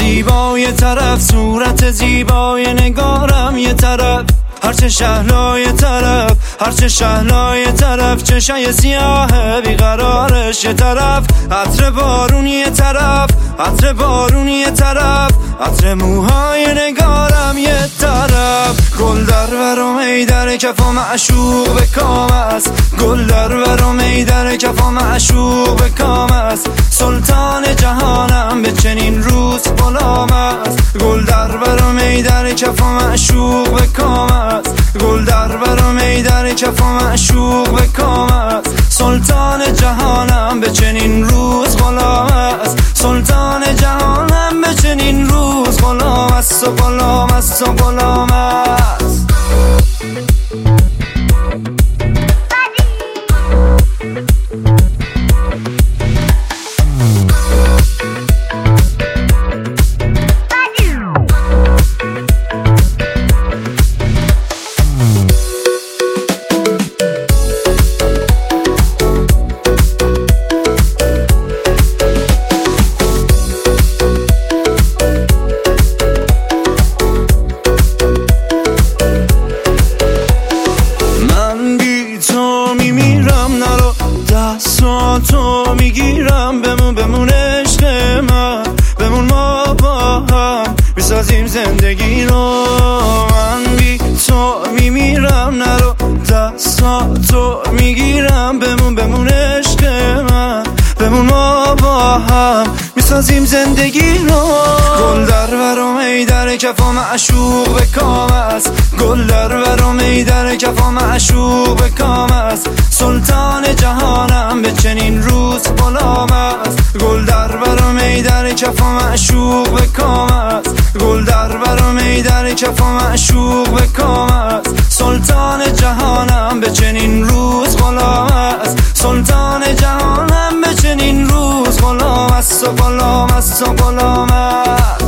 زیبای طرف، صورت زیبای نگارم یه طرف، هرچه شهلای طرف، هرچه شهلای طرف، چشای سیاه بیقرارش یه طرف، عطر بارونی یه طرف، عطر بارونی یه طرف، عطر موهای نگارم یه طرف. گل در ورم ای در کف و معشوق به کام است، گل در ورم ای در کف و معشوق به کام است، سلطان جهانم به چنین روز غلام است. گل در ورم ای در کف و معشوق به کام است، گل در ورم ای در کف و معشوق به کام است، سلطان جهانم به چنین روز غلام است، سلطان جهانم به چنین روز غلام است و غلام است و غلام است. تو میگیرم بمون عشق من، بمون ما با هم بسازیم زندگی رو. من بی تو میمیرم نرو، دستاتو میگیرم بمون عشق من، بمون ما با هم میسازیم زندگی رو. گل در ورم ای در کف و معشوق به کام است، گل در ورم ای در کف و معشوق به کام است، سلطان جهانم به چنین روز غلام است. گل در ورم ای در کف و معشوق به کام است، گل در ورم ای در کف و معشوق به کام است، سلطان جهانم به چنین روز غلام است، سلطان جهانم به چنین روز غلام است و غلام است و غلام است.